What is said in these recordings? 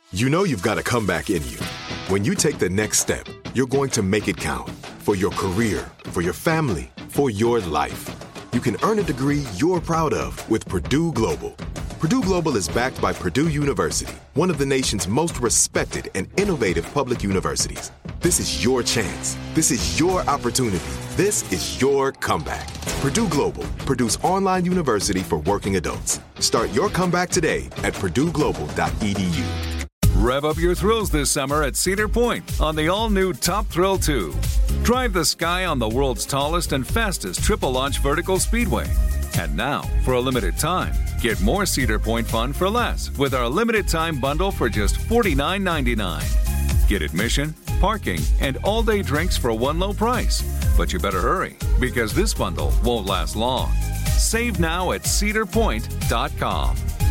You know you've got a comeback in you. When you take the next step, you're going to make it count. For your career, for your family, for your life. You can earn a degree you're proud of with Purdue Global. Purdue Global is backed by Purdue University, one of the nation's most respected and innovative public universities. This is your chance. This is your opportunity. This is your comeback. Purdue Global, Purdue's online university for working adults. Start your comeback today at purdueglobal.edu. Rev up your thrills this summer at Cedar Point on the all-new Top Thrill 2. Drive the sky on the world's tallest and fastest triple-launch vertical speedway. And now, for a limited time, get more Cedar Point fun for less with our limited-time bundle for just $49.99. Get admission, parking, and all-day drinks for one low price. But you better hurry, because this bundle won't last long. Save now at cedarpoint.com.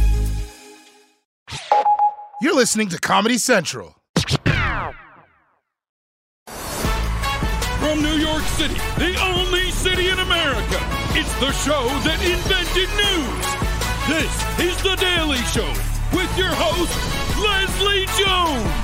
You're listening to Comedy Central. From New York City, the only city in America, it's the show that invented news. This is The Daily Show with your host, Leslie Jones.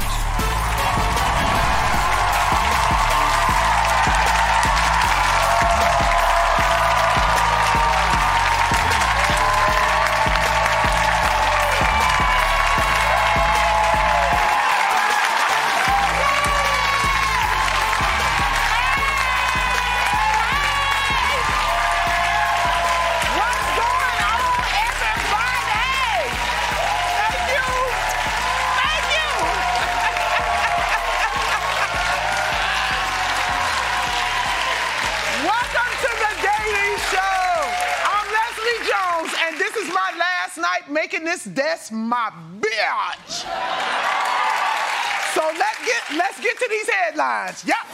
Making this desk my bitch. So let's get to these headlines. Yep.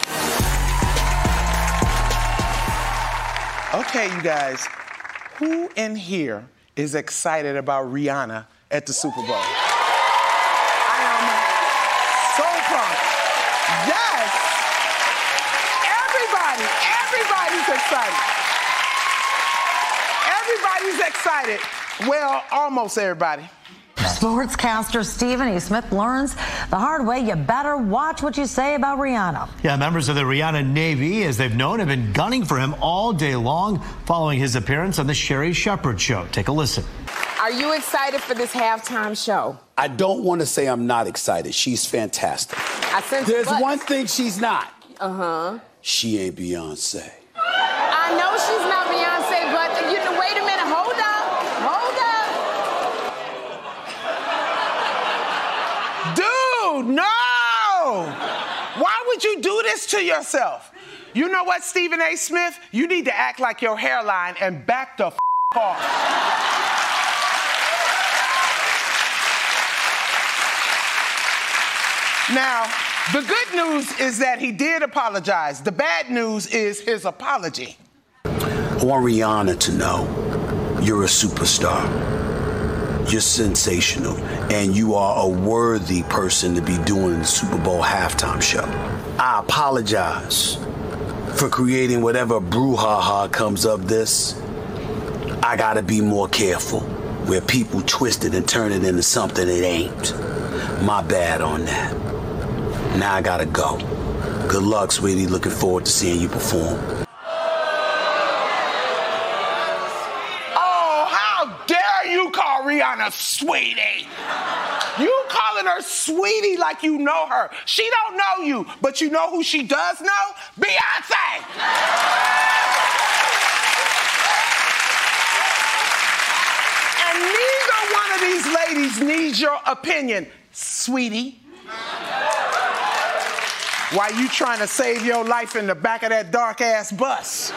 Okay, you guys. Who in here is excited about Rihanna at the Super Bowl? I am so pumped. Yes. Everybody's excited. Everybody's excited. Well, almost everybody. Sportscaster Stephen E. Smith learns the hard way you better watch what you say about Rihanna. Yeah, members of the Rihanna Navy, as they've known, have been gunning for him all day long following his appearance on the Sherri Shepherd Show. Take a listen. Are you excited for this halftime show? I don't want to say I'm not excited. She's fantastic. There's one thing she's not. Uh-huh. She ain't Beyonce. I know she's not Beyonce, but wait a minute. Hold up. Dude, no! Why would you do this to yourself? You know what, Stephen A. Smith? You need to act like your hairline and back the off. Now, the good news is that he did apologize. The bad news is his apology. I want Rihanna to know you're a superstar. You're sensational, and you are a worthy person to be doing the Super Bowl halftime show. I apologize for creating whatever brouhaha comes of this. I gotta be more careful where people twist it and turn it into something it ain't. My bad on that. Now I gotta go. Good luck, sweetie. Looking forward to seeing you perform. Rihanna sweetie. You calling her sweetie like you know her. She don't know you, but you know who she does know? Beyonce. And neither one of these ladies needs your opinion, sweetie. Why you trying to save your life in the back of that dark-ass bus?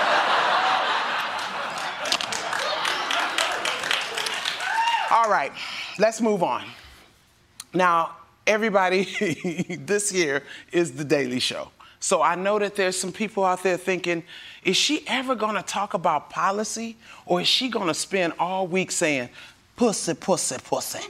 All right, let's move on. Now, everybody, this here is The Daily Show. So I know that there's some people out there thinking, is she ever gonna talk about policy, or is she gonna spend all week saying, pussy, pussy, pussy?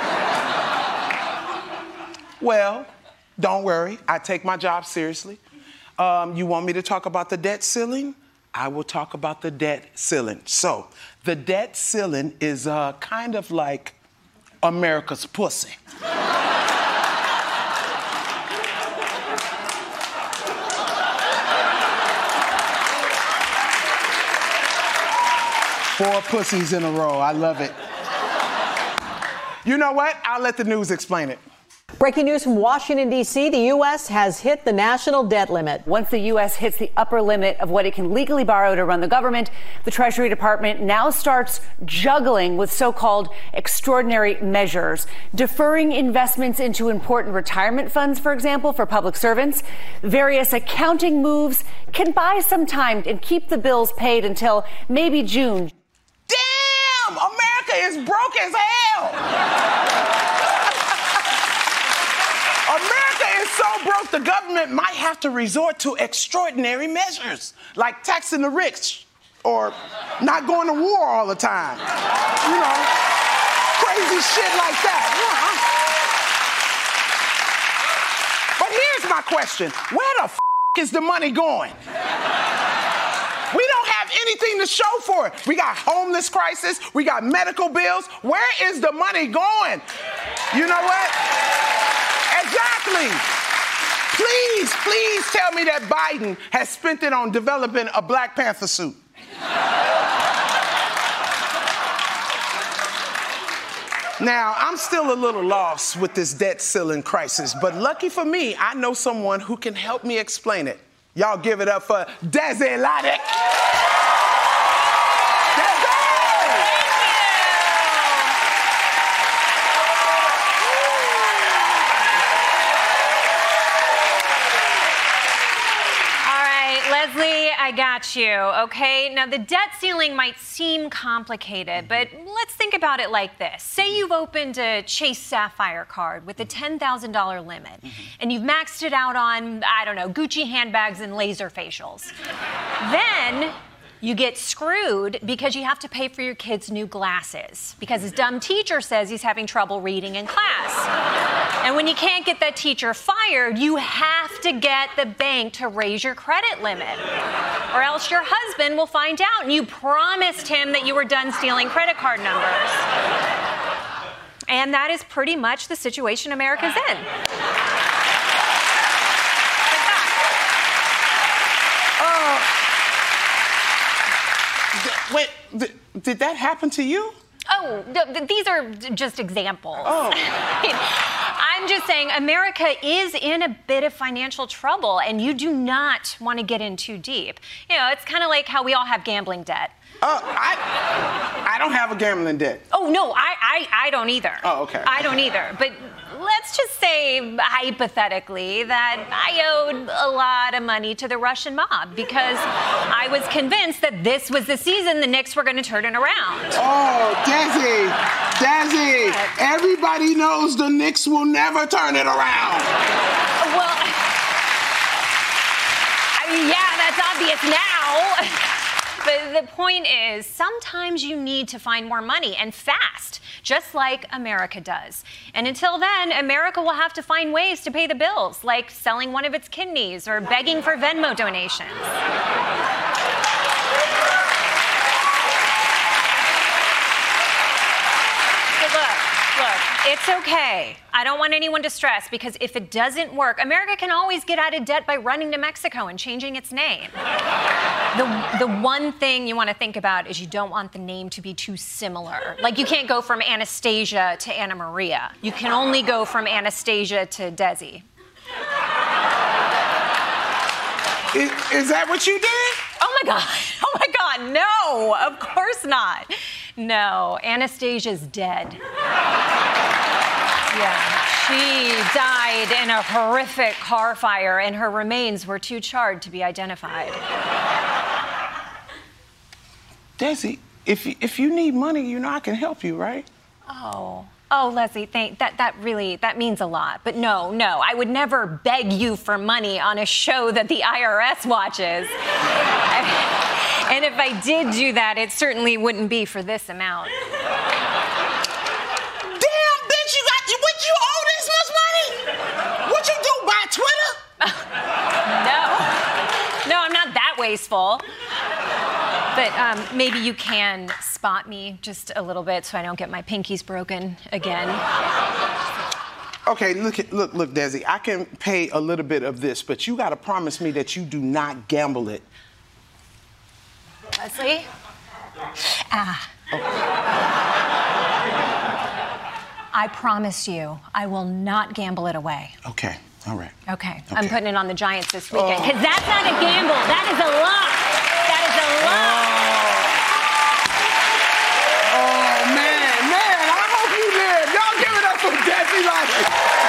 Well, don't worry, I take my job seriously. You want me to talk about the debt ceiling? I will talk about the debt ceiling. So, the debt ceiling is kind of like America's pussy. 4 pussies in a row. I love it. You know what? I'll let the news explain it. Breaking news from Washington, D.C. The U.S. has hit the national debt limit. Once the U.S. hits the upper limit of what it can legally borrow to run the government, the Treasury Department now starts juggling with so-called extraordinary measures, deferring investments into important retirement funds, for example, for public servants. Various accounting moves can buy some time and keep the bills paid until maybe June. Damn! America is broke as hell! America is so broke, the government might have to resort to extraordinary measures, like taxing the rich or not going to war all the time. You know, crazy shit like that. But here's my question. Where the f*** is the money going? We don't have anything to show for it. We got homeless crisis. We got medical bills. Where is the money going? You know what? Exactly. Please tell me that Biden has spent it on developing a Black Panther suit. Now, I'm still a little lost with this debt ceiling crisis, but lucky for me, I know someone who can help me explain it. Y'all give it up for Desi Laddick. Leslie, I got you, okay? Now, the debt ceiling might seem complicated, but let's think about it like this. Say you've opened a Chase Sapphire card with a $10,000 limit, and you've maxed it out on, I don't know, Gucci handbags and laser facials. Then you get screwed because you have to pay for your kid's new glasses because his dumb teacher says he's having trouble reading in class. And when you can't get that teacher fired, you have to get the bank to raise your credit limit. Or else your husband will find out and you promised him that you were done stealing credit card numbers. And that is pretty much the situation America's in. Wait, did that happen to you? Oh, these are just examples. Oh. I'm just saying America is in a bit of financial trouble, and you do not want to get in too deep. You know, it's kind of like how we all have gambling debt. I don't have a gambling debt. Oh, no, I don't either. Oh, okay. I don't either. But let's just say, hypothetically, that I owed a lot of money to the Russian mob because I was convinced that this was the season the Knicks were going to turn it around. Oh, Desi, everybody knows the Knicks will never turn it around. Well, I mean, yeah, that's obvious now. But the point is, sometimes you need to find more money, and fast, just like America does. And until then, America will have to find ways to pay the bills, like selling one of its kidneys or begging for Venmo donations. Look, it's okay. I don't want anyone to stress because if it doesn't work, America can always get out of debt by running to Mexico and changing its name. The one thing you want to think about is you don't want the name to be too similar. Like you can't go from Anastasia to Anna Maria. You can only go from Anastasia to Desi. Is that what you did? Oh my God, no, of course not. No, Anastasia's dead. Yeah, she died in a horrific car fire and her remains were too charred to be identified. Desi, if you need money, you know I can help you, right? Oh, Leslie, that means a lot. But no, I would never beg you for money on a show that the IRS watches. And if I did do that, it certainly wouldn't be for this amount. Damn, bitch, would you owe this much money? What you do, buy Twitter? No, I'm not that wasteful. But maybe you can spot me just a little bit so I don't get my pinkies broken again. Okay, look, Desi, I can pay a little bit of this, but you got to promise me that you do not gamble it. Leslie? I promise you, I will not gamble it away. Okay, all right. Okay. I'm putting it on the Giants this weekend. Because that's not a gamble. That is a lock. That is a lock. Oh, man, I hope you live. Y'all give it up for Desi Logic.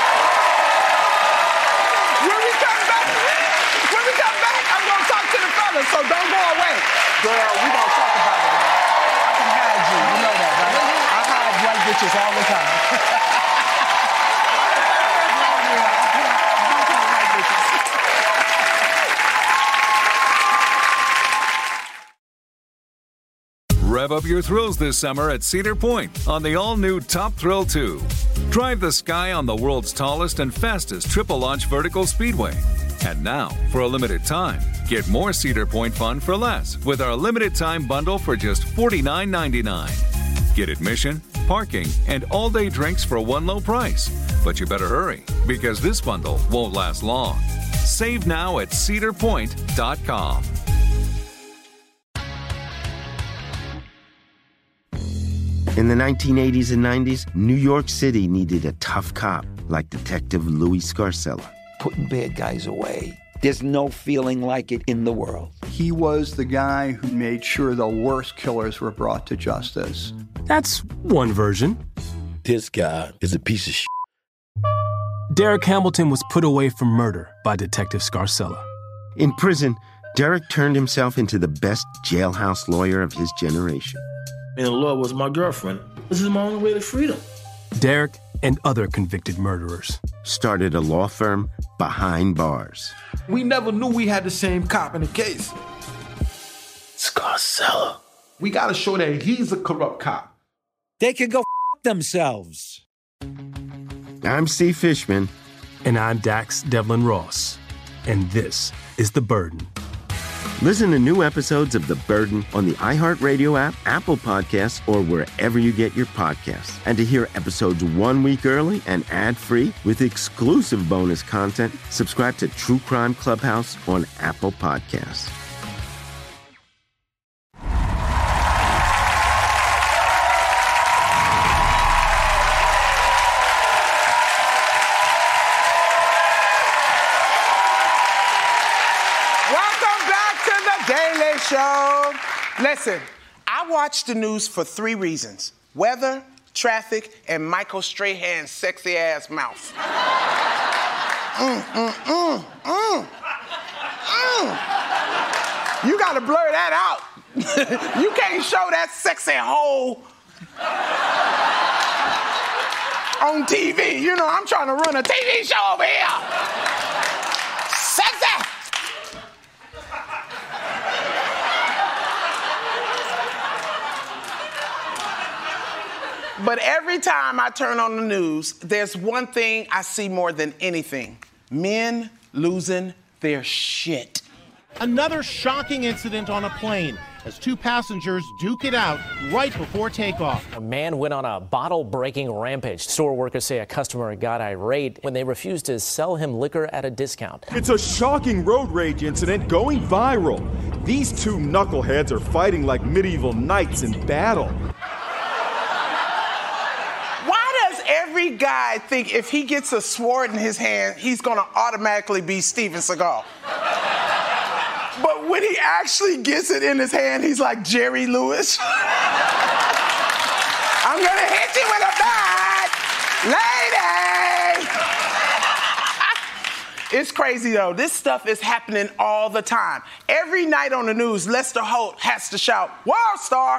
When we come back, I'm going to talk to the fellas, so don't go away. Girl, we going to talk about it. I can hide you. You know that, right? I hide white bitches all the time. Rev up your thrills this summer at Cedar Point on the all-new Top Thrill 2. Drive the sky on the world's tallest and fastest triple-launch vertical speedway. And now, for a limited time, get more Cedar Point fun for less with our limited-time bundle for just $49.99. Get admission, parking, and all-day drinks for one low price. But you better hurry, because this bundle won't last long. Save now at cedarpoint.com. In the 1980s and 90s, New York City needed a tough cop like Detective Louis Scarcella. Putting bad guys away. There's no feeling like it in the world. He was the guy who made sure the worst killers were brought to justice. That's one version. This guy is a piece of shit. Derek Hamilton was put away for murder by Detective Scarcella. In prison, Derek turned himself into the best jailhouse lawyer of his generation. And the law was my girlfriend. This is my only way to freedom. Derek and other convicted murderers started a law firm behind bars. We never knew we had the same cop in the case. Scarcella. We gotta show that he's a corrupt cop. They can go themselves. I'm Steve Fishman. And I'm Dax Devlin Ross. And this is The Burden. Listen to new episodes of The Burden on the iHeartRadio app, Apple Podcasts, or wherever you get your podcasts. And to hear episodes 1 week early and ad-free with exclusive bonus content, subscribe to True Crime Clubhouse on Apple Podcasts. Show. Listen, I watch the news for 3 reasons: weather, traffic, and Michael Strahan's sexy ass mouth. You gotta blur that out. You can't show that sexy hole on TV. You know, I'm trying to run a TV show over here. Sexy. But every time I turn on the news, there's one thing I see more than anything: men losing their shit. Another shocking incident on a plane as 2 passengers duke it out right before takeoff. A man went on a bottle-breaking rampage. Store workers say a customer got irate when they refused to sell him liquor at a discount. It's a shocking road rage incident going viral. These 2 knuckleheads are fighting like medieval knights in battle. Every guy think if he gets a sword in his hand, he's gonna automatically be Steven Seagal. But when he actually gets it in his hand, he's like Jerry Lewis. I'm gonna hit you with a bat, lady. It's crazy though. This stuff is happening all the time. Every night on the news, Lester Holt has to shout, "World Star!"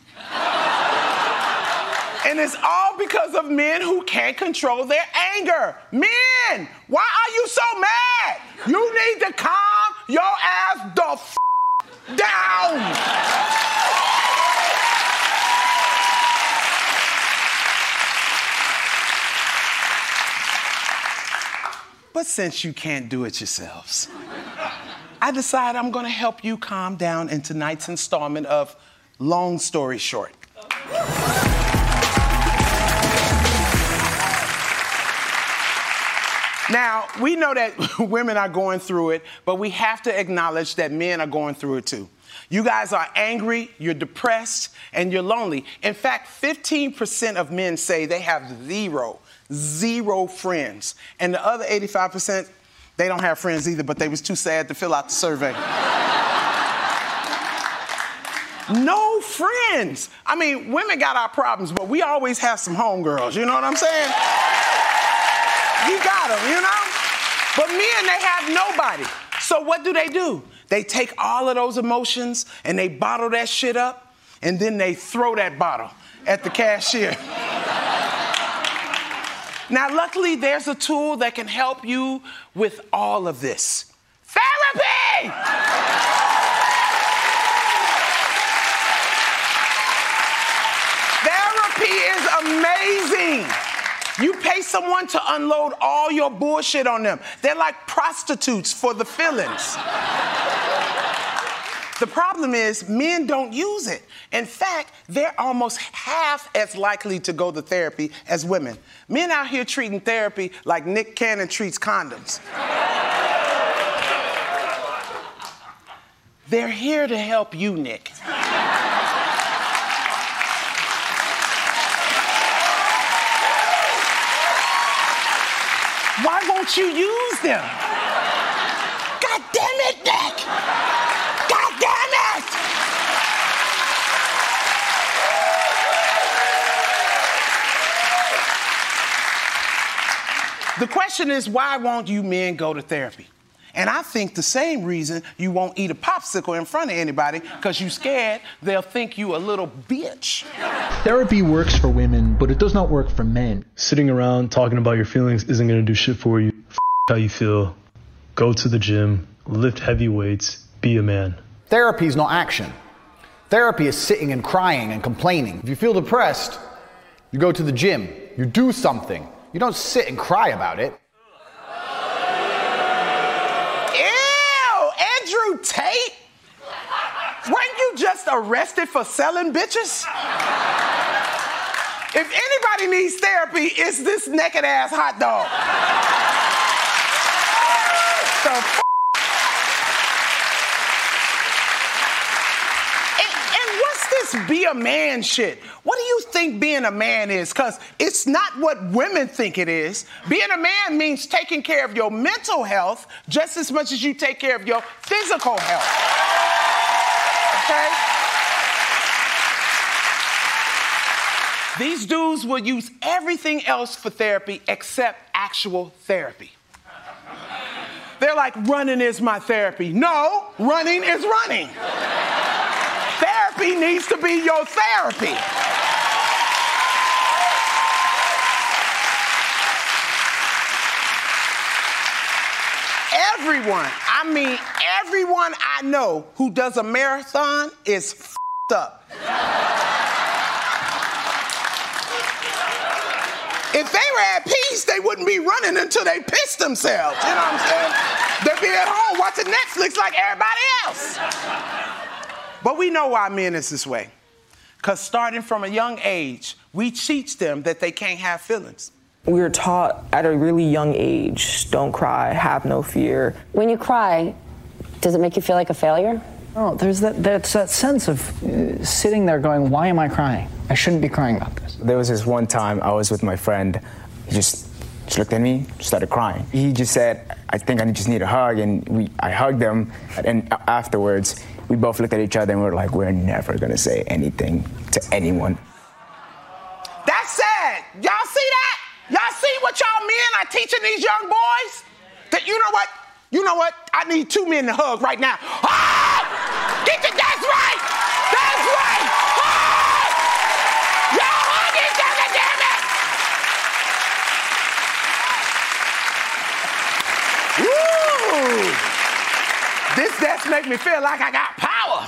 And it's all because of men who can't control their anger. Men, why are you so mad? You need to calm your ass the f*** down. But since you can't do it yourselves, I decide I'm gonna help you calm down in tonight's installment of Long Story Short. Now, we know that women are going through it, but we have to acknowledge that men are going through it too. You guys are angry, you're depressed, and you're lonely. In fact, 15% of men say they have zero friends. And the other 85%, they don't have friends either, but they was too sad to fill out the survey. No friends. I mean, women got our problems, but we always have some homegirls, you know what I'm saying? You got them, you know? But men, they have nobody. So what do? They take all of those emotions and they bottle that shit up, and then they throw that bottle at the cashier. Now, luckily, there's a tool that can help you with all of this. Therapy! Therapy is amazing. You pay someone to unload all your bullshit on them. They're like prostitutes for the feelings. The problem is men don't use it. In fact, they're almost half as likely to go to therapy as women. Men out here treating therapy like Nick Cannon treats condoms. They're here to help you, Nick. Why won't you use them? God damn it, Nick! God damn it! The question is, why won't you men go to therapy? And I think the same reason you won't eat a popsicle in front of anybody, because you're scared they'll think you a little bitch. Therapy works for women, but it does not work for men. Sitting around talking about your feelings isn't going to do shit for you. How you feel. Go to the gym, lift heavy weights, be a man. Therapy is not action. Therapy is sitting and crying and complaining. If you feel depressed, you go to the gym, you do something. You don't sit and cry about it. Andrew Tate? Weren't you just arrested for selling bitches? If anybody needs therapy, it's this naked ass hot dog. And what's this be a man shit? What do you think being a man is? Because it's not what women think it is. Being a man means taking care of your mental health just as much as you take care of your physical health. Okay? These dudes will use everything else for therapy except actual therapy. They're like, running is my therapy. No, running is running. Therapy needs to be your therapy. Everyone I know who does a marathon is f***ed up. If they were at peace, they wouldn't be running until they pissed themselves. You know what I'm saying? They'd be at home watching Netflix like everybody else. But we know why men is this way. Because starting from a young age, we teach them that they can't have feelings. We were taught at a really young age, don't cry, have no fear. When you cry, does it make you feel like a failure? Oh, there's that sense of sitting there going, why am I crying? I shouldn't be crying about this. There was this one time I was with my friend. He just looked at me, started crying. He just said, I think I just need a hug, and I hugged him, and afterwards, we both looked at each other and we were like, we're never gonna say anything to anyone. That's sad. Y'all see that? Y'all see what y'all men are teaching these young boys? That you know what? I need two men to hug right now. Ah! That's right! That's right! Ah! Y'all hug each other, damn it! Woo! This desk make me feel like I got power.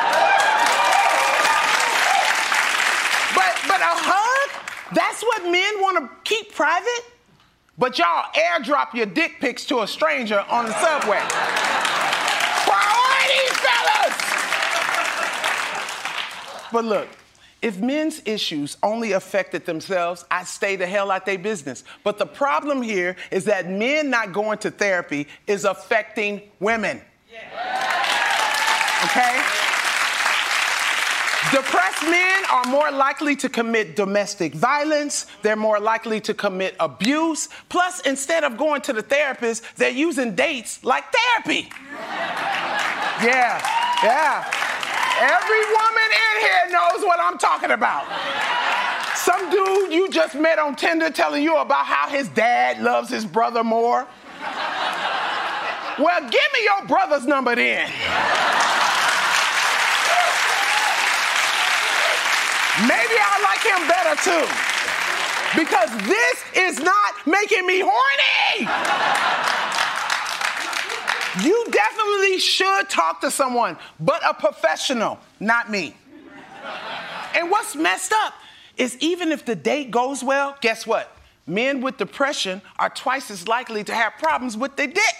But a hug? That's what men want to keep private? But y'all airdrop your dick pics to a stranger on the subway. Priorities, fellas! But look, if men's issues only affected themselves, I'd stay the hell out their business. But the problem here is that men not going to therapy is affecting women. Okay? Depressed men are more likely to commit domestic violence. They're more likely to commit abuse. Plus, instead of going to the therapist, they're using dates like therapy. Yeah. Every woman in here knows what I'm talking about. Some dude you just met on Tinder telling you about how his dad loves his brother more. Well, give me your brother's number then. Maybe I like him better too. Because this is not making me horny. You definitely should talk to someone, but a professional, not me. And what's messed up is even if the date goes well, guess what? Men with depression are twice as likely to have problems with their dick.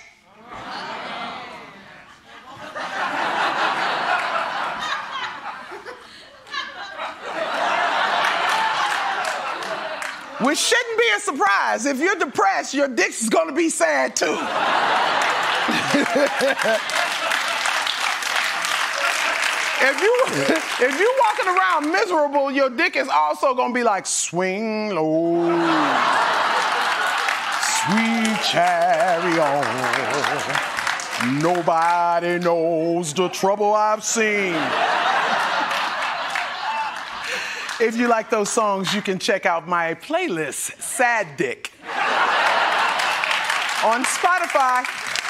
Which shouldn't be a surprise. If you're depressed, your dick is gonna be sad too. If you walking around miserable, your dick is also gonna be like, swing low, sweet chariot. Nobody knows the trouble I've seen. If you like those songs, you can check out my playlist, Sad Dick, on Spotify.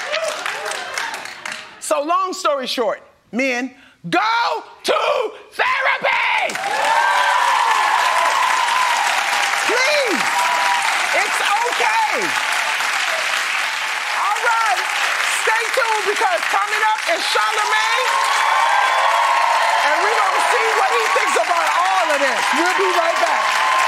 So long story short, men, go to therapy! Please, it's okay. All right, stay tuned because coming up is Charlamagne, and we're gonna see what he thinks about all of this. We'll be right back.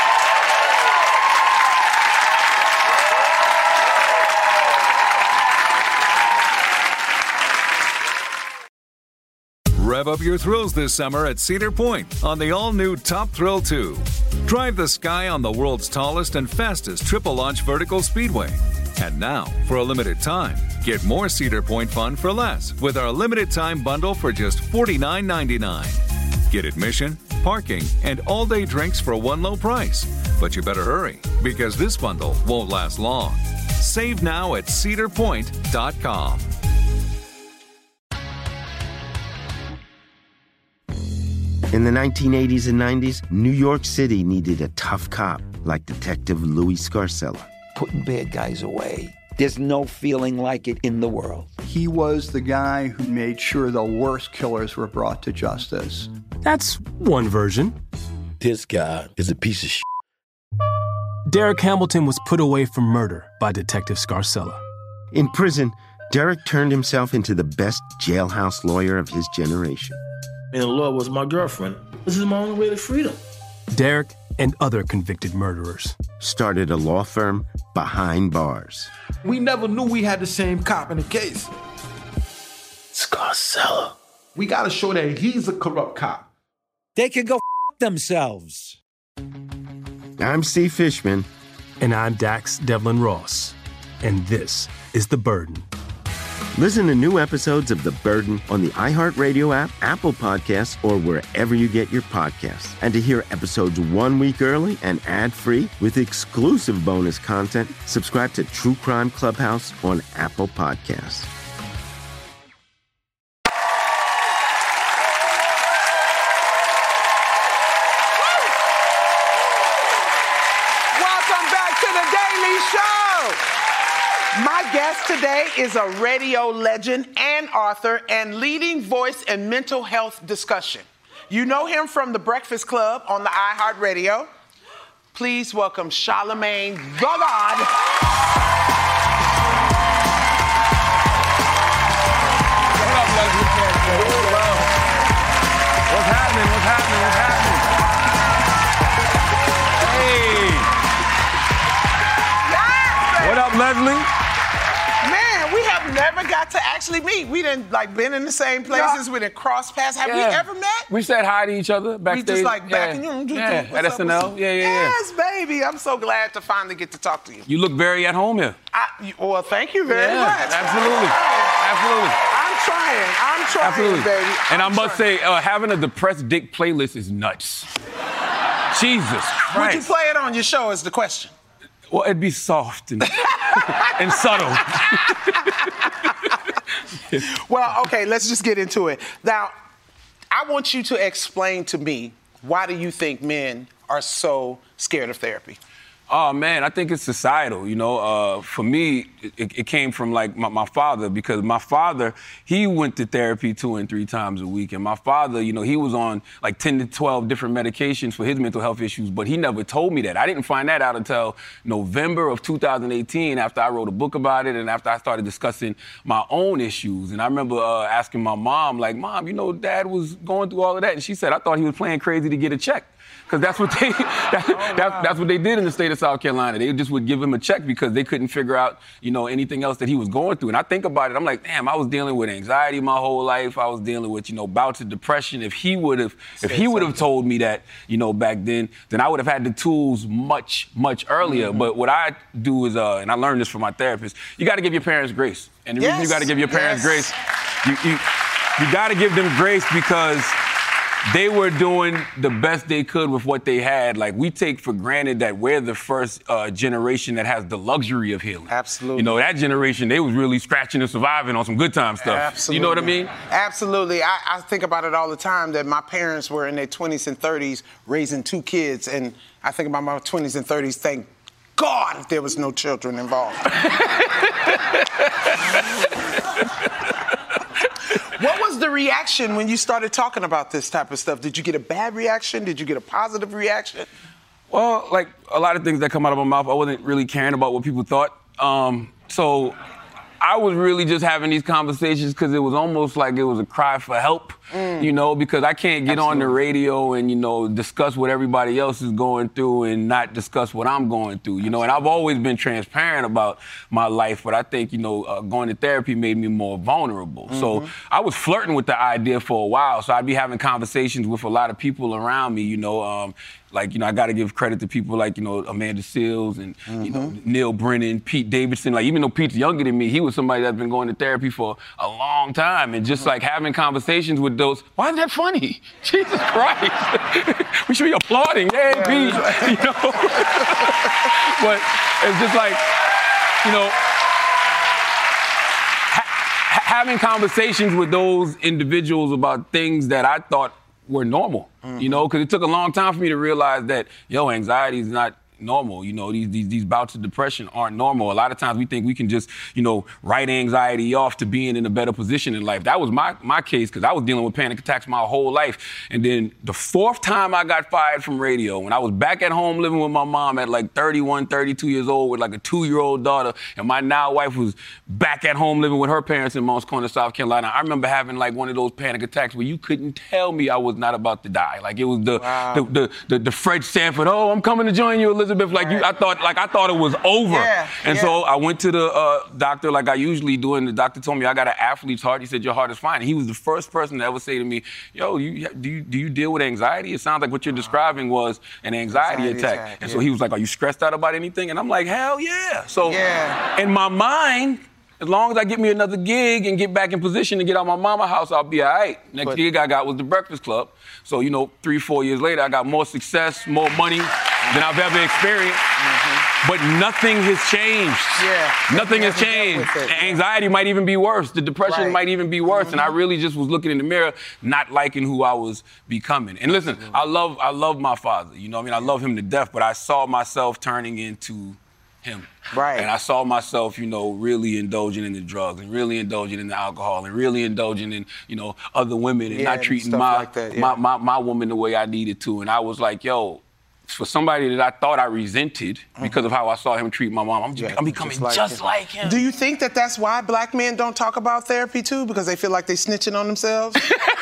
Rev up your thrills this summer at Cedar Point on the all-new Top Thrill 2. Drive the sky on the world's tallest and fastest triple-launch vertical speedway. And now, for a limited time, get more Cedar Point fun for less with our limited-time bundle for just $49.99. Get admission, parking, and all-day drinks for one low price. But you better hurry, because this bundle won't last long. Save now at cedarpoint.com. In the 1980s and 90s, New York City needed a tough cop like Detective Louis Scarcella. Putting bad guys away. There's no feeling like it in the world. He was the guy who made sure the worst killers were brought to justice. That's one version. This guy is a piece of shit. Derek Hamilton was put away for murder by Detective Scarcella. In prison, Derek turned himself into the best jailhouse lawyer of his generation. And the law was my girlfriend. This is my only way to freedom. Derek and other convicted murderers started a law firm behind bars. We never knew we had the same cop in the case. Scarcella. We gotta show that he's a corrupt cop. They can go themselves. I'm Steve Fishman. And I'm Dax Devlin Ross. And this is The Burden. Listen to new episodes of The Burden on the iHeartRadio app, Apple Podcasts, or wherever you get your podcasts. And to hear episodes 1 week early and ad-free with exclusive bonus content, subscribe to True Crime Clubhouse on Apple Podcasts. Welcome back to The Daily Show. My guest today is a radio legend and author and leading voice in mental health discussion. You know him from The Breakfast Club on the iHeartRadio. Please welcome Charlamagne the God. What up, Leslie? What's happening? Hey! What up, Leslie? Man, we have never got to actually meet. We didn't been in the same places. We didn't cross paths. Have we ever met? We said hi to each other backstage. We just back in at SNL. Yeah. Yes, baby. I'm so glad to finally get to talk to you. You look very at home here. Well, thank you very much. Absolutely. I'm trying, Absolutely. baby. And I must say, having a depressed dick playlist is nuts. Jesus Christ. Would you play it on your show is the question. Well, it'd be soft and, and subtle. Well, okay, let's just get into it. Now, I want you to explain to me, why do you think men are so scared of therapy? Oh, man, I think it's societal, you know. For me, it came from, like, my father, because my father, he went to therapy 2 and 3 times a week. And my father, you know, he was on, like, 10 to 12 different medications for his mental health issues, but he never told me that. I didn't find that out until November of 2018, after I wrote a book about it and after I started discussing my own issues. And I remember asking my mom, like, Mom, you know, Dad was going through all of that. And she said, I thought he was playing crazy to get a check. Because that's what they that's what they did in the state of South Carolina. They just would give him a check because they couldn't figure out, you know, anything else that he was going through. And I think about it, I'm like, damn, I was dealing with anxiety my whole life. I was dealing with, you know, bouts of depression. If he would have told me that, you know, back then I would have had the tools much earlier. Mm-hmm. But what I do is, and I learned this from my therapist, you got to give your parents grace. And the reason you got to give your parents grace, you got to give them grace because they were doing the best they could with what they had. Like, we take for granted that we're the first generation that has the luxury of healing. Absolutely. You know, that generation, they was really scratching and surviving on some good time stuff. Absolutely. You know what I mean? Absolutely. I think about it all the time that my parents were in their 20s and 30s raising 2 kids, and I think about my 20s and 30s, thank God if there was no children involved. What was the reaction when you started talking about this type of stuff? Did you get a bad reaction? Did you get a positive reaction? Well, like a lot of things that come out of my mouth, I wasn't really caring about what people thought. So I was really just having these conversations because it was almost like it was a cry for help, you know, because I can't get on the radio and, you know, discuss what everybody else is going through and not discuss what I'm going through, you know. And I've always been transparent about my life, but I think, you know, going to therapy made me more vulnerable. Mm-hmm. So I was flirting with the idea for a while. So I'd be having conversations with a lot of people around me, you know, like, you know, I got to give credit to people like, you know, Amanda Seales and, you know, Neil Brennan, Pete Davidson. Like, even though Pete's younger than me, he was somebody that's been going to therapy for a long time. And just, like, having conversations with those, why is that funny? Jesus Christ. We should be applauding. Yay, Pete. You know? But it's just like, you know, having conversations with those individuals about things that I thought were normal, you know, because it took a long time for me to realize that, anxiety is not normal. You know, these bouts of depression aren't normal. A lot of times we think we can just, you know, write anxiety off to being in a better position in life. That was my case because I was dealing with panic attacks my whole life. And then the 4th time I got fired from radio, when I was back at home living with my mom at like 31, 32 years old with like a 2-year-old daughter, and my now wife was back at home living with her parents in Moncks Corner, South Carolina. I remember having like one of those panic attacks where you couldn't tell me I was not about to die. Like it was the Fred Sanford, oh, I'm coming to join you, Elizabeth. Like I thought it was over. So I went to the doctor like I usually do, and the doctor told me I got an athlete's heart. He said, your heart is fine. And he was the first person to ever say to me, do you deal with anxiety? It sounds like what you're describing was an anxiety attack. And so he was like, are you stressed out about anything? And I'm like, hell yeah. So in my mind, as long as I get me another gig and get back in position to get out my mama's house, I'll be all right. Next gig I got was the Breakfast Club. So, 3-4 years later, I got more success, more money than I've ever experienced. But nothing has changed. Nothing has changed. Anxiety might even be worse. The depression might even be worse. And I really just was looking in the mirror, not liking who I was becoming. And listen, I love my father. I love him to death, but I saw myself turning into him. And I saw myself, really indulging in the drugs and really indulging in the alcohol and really indulging in, other women and not treating my woman the way I needed to. And I was like, for somebody that I thought I resented because of how I saw him treat my mom, I'm becoming just like him. Do you think that that's why black men don't talk about therapy too? Because they feel like they snitching on themselves?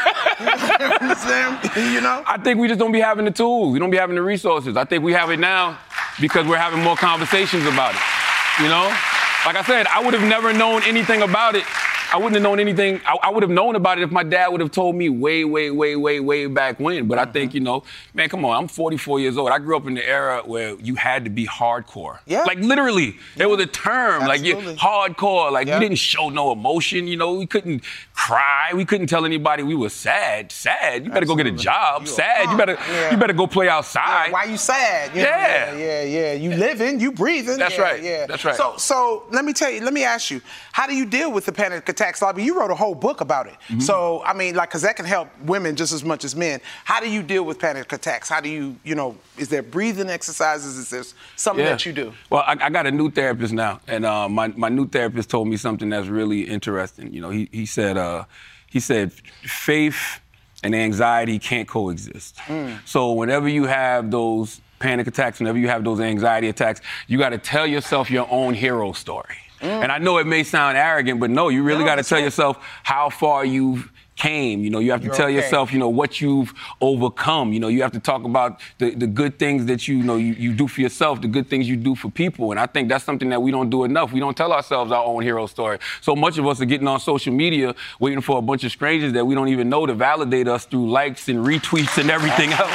I think we just don't be having the tools. We don't be having the resources. I think we have it now because we're having more conversations about it. Like I said, I would have never known anything about it I wouldn't have known anything. I would have known about it if my dad would have told me way back when. But I think, man, come on, I'm 44 years old. I grew up in the era where you had to be hardcore. Yeah. Like literally, there was a term, Absolutely. like hardcore. Like you didn't show no emotion, we couldn't cry. We couldn't tell anybody we were sad. You better go get a job. Sad. You better go play outside. Yeah, why you sad? Yeah. You living, you breathing. That's right. Yeah. That's right. So let me ask you, how do you deal with the panic attacks? I mean, you wrote a whole book about it. Mm-hmm. So, I mean, because that can help women just as much as men. How do you deal with panic attacks? How do you, is there breathing exercises? Is there something that you do? Well, I got a new therapist now, and my new therapist told me something that's really interesting. He said faith and anxiety can't coexist. So whenever you have those panic attacks, whenever you have those anxiety attacks, you got to tell yourself your own hero story. And I know it may sound arrogant, but no, you really got to tell yourself how far you've came. You have to tell yourself, what you've overcome. You have to talk about the good things that you do for yourself, the good things you do for people. And I think that's something that we don't do enough. We don't tell ourselves our own hero story. So much of us are getting on social media waiting for a bunch of strangers that we don't even know to validate us through likes and retweets and everything else.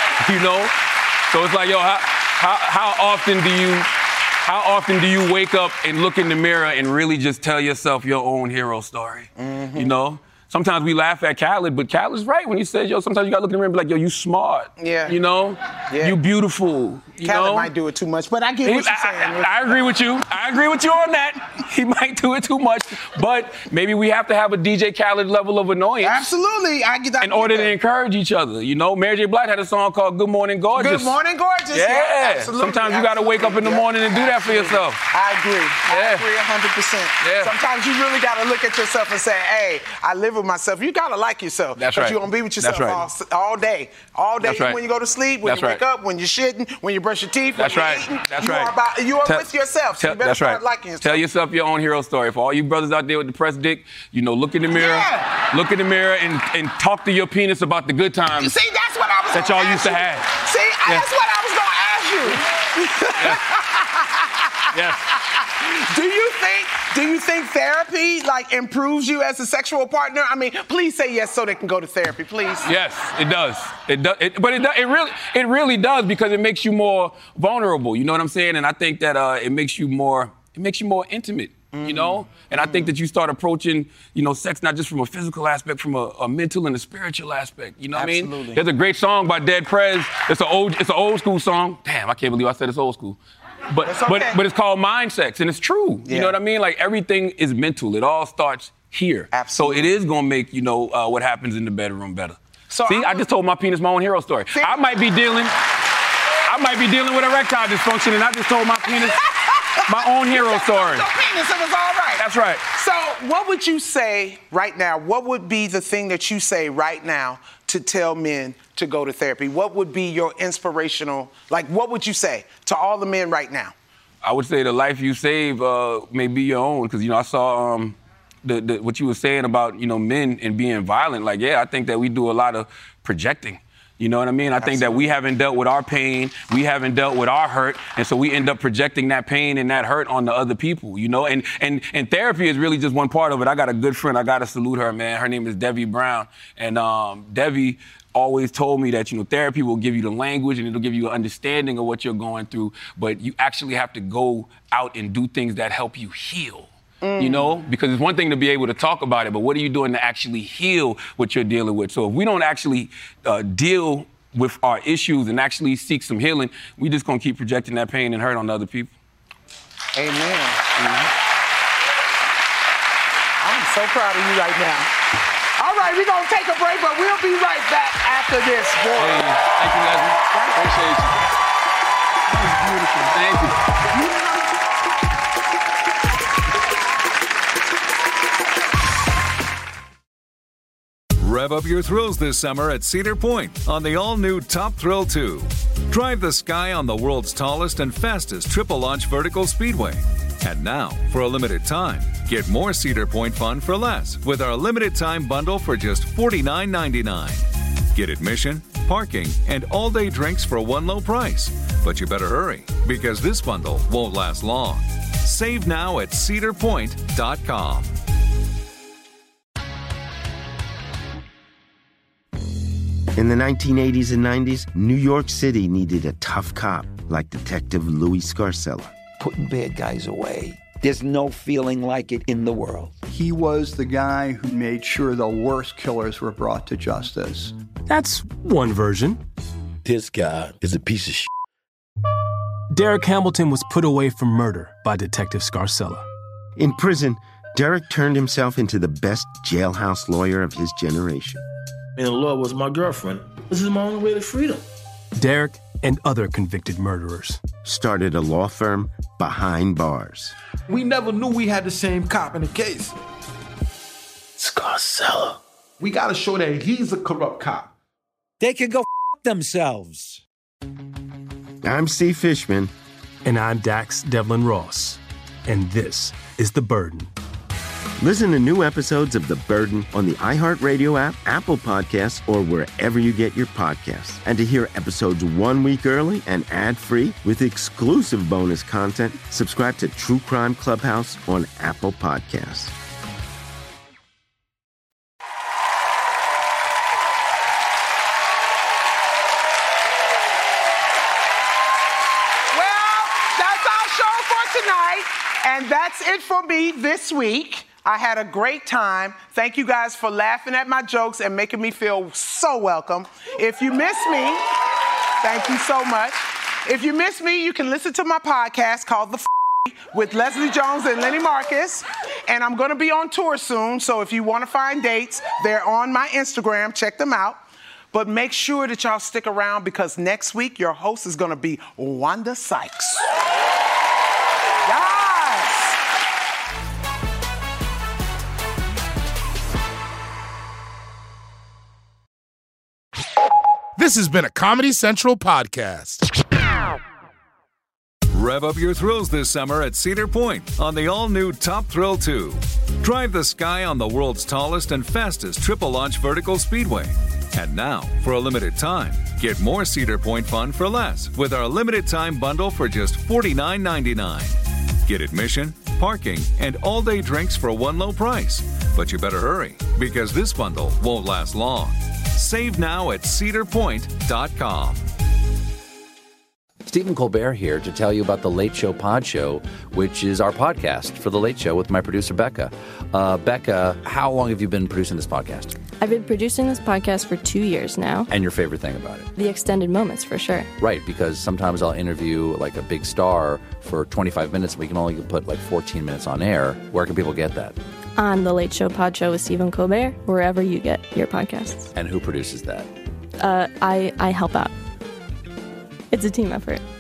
So it's like, how often do you wake up and look in the mirror and really just tell yourself your own hero story? Sometimes we laugh at Khaled, but Khaled's right when he says, sometimes you gotta look in the mirror and be like, you smart. Yeah. You beautiful. Khaled might do it too much, but I get what you're saying. I agree with you. I agree with you on that. He might do it too much, but maybe we have to have a DJ Khaled level of annoyance. Absolutely. In order to encourage each other. Mary J. Blige had a song called Good Morning Gorgeous. Good Morning Gorgeous. Yeah. Absolutely. Sometimes you gotta wake up in the morning and do that for yourself. I agree. I agree 100%. Yeah. Sometimes you really gotta look at yourself and say, hey, I live with myself. You gotta like yourself. That's right. You're gonna be with yourself all day. All day. That's right. When you go to sleep, when you wake up, when you're shitting, when you brush your teeth, when you're eating. That's right. You are with yourself. So you better start liking yourself. Tell yourself your own hero story. For all you brothers out there with depressed dick, look in the mirror. Look in the mirror and talk to your penis about the good times. See, that's what I was that y'all used to have. See, that's what I was gonna ask you. Yes. Do you think therapy improves you as a sexual partner? I mean, please say yes so they can go to therapy, please. Yes, it does. It does. But it really does because it makes you more vulnerable. You know what I'm saying? And I think that it makes you more intimate. And I think that you start approaching, sex not just from a physical aspect, from a mental and a spiritual aspect. You know what I mean? There's a great song by Dead Prez. It's an old school song. Damn, I can't believe I said it's old school. But it's called Mind Sex, and it's true. You know what I mean? Like everything is mental. It all starts here. Absolutely. So it is gonna make what happens in the bedroom better. So I just told my penis my own hero story. I might be dealing with erectile dysfunction, and I just told my penis my own hero story. Your penis, it was all right. That's right. So what would you say right now? What would be the thing that you say right now to tell men to go to therapy? What would be your inspirational, what would you say to all the men right now? I would say the life you save may be your own, because, I saw what you were saying about, men and being violent. I think that we do a lot of projecting. You know what I mean? I think that we haven't dealt with our pain, we haven't dealt with our hurt, and so we end up projecting that pain and that hurt on the other people, And therapy is really just one part of it. I got a good friend, I gotta salute her, man. Her name is Debbie Brown. And Debbie always told me that, therapy will give you the language and it'll give you an understanding of what you're going through, but you actually have to go out and do things that help you heal. Because it's one thing to be able to talk about it, but what are you doing to actually heal what you're dealing with? So if we don't actually deal with our issues and actually seek some healing, we just gonna keep projecting that pain and hurt on other people. Amen. I'm so proud of you right now. All right, we're gonna take a break, but we'll be right back after this. Boy. Hey, thank you, Leslie. Appreciate you. That was beautiful. Thank you. Rev up your thrills this summer at Cedar Point on the all-new Top Thrill 2. Drive the sky on the world's tallest and fastest triple-launch vertical speedway. And now, for a limited time, get more Cedar Point fun for less with our limited-time bundle for just $49.99. Get admission, parking, and all-day drinks for one low price. But you better hurry, because this bundle won't last long. Save now at cedarpoint.com. In the 1980s and 90s, New York City needed a tough cop like Detective Louis Scarcella. Putting bad guys away. There's no feeling like it in the world. He was the guy who made sure the worst killers were brought to justice. That's one version. This guy is a piece of shit. Derek Hamilton was put away for murder by Detective Scarcella. In prison, Derek turned himself into the best jailhouse lawyer of his generation. And the law was my girlfriend. This is my only way to freedom. Derek and other convicted murderers started a law firm behind bars. We never knew we had the same cop in the case. Scarcella. We gotta show that he's a corrupt cop. They can go themselves. I'm Steve Fishman. And I'm Dax Devlin Ross. And this is The Burden. Listen to new episodes of The Burden on the iHeartRadio app, Apple Podcasts, or wherever you get your podcasts. And to hear episodes 1 week early and ad-free with exclusive bonus content, subscribe to True Crime Clubhouse on Apple Podcasts. Well, that's our show for tonight. And that's it for me this week. I had a great time. Thank you guys for laughing at my jokes and making me feel so welcome. If you miss me, thank you so much. If you miss me, you can listen to my podcast called The with Leslie Jones and Lenny Marcus. And I'm going to be on tour soon, so if you want to find dates, they're on my Instagram. Check them out. But make sure that y'all stick around because next week your host is going to be Wanda Sykes. This has been a Comedy Central podcast. Rev up your thrills this summer at Cedar Point on the all-new Top Thrill 2. Drive the sky on the world's tallest and fastest triple-launch vertical speedway. And now, for a limited time, get more Cedar Point fun for less with our limited-time bundle for just $49.99. Get admission, parking, and all-day drinks for one low price. But you better hurry, because this bundle won't last long. Save now at cedarpoint.com. Stephen Colbert here to tell you about the Late Show Pod Show, which is our podcast for The Late Show with my producer, Becca. Becca, how long have you been producing this podcast? I've been producing this podcast for 2 years now. And your favorite thing about it? The extended moments, for sure. Right, because sometimes I'll interview like a big star for 25 minutes. We can only put like 14 minutes on air. Where can people get that? On The Late Show Pod Show with Stephen Colbert, wherever you get your podcasts. And who produces that? I help out. It's a team effort.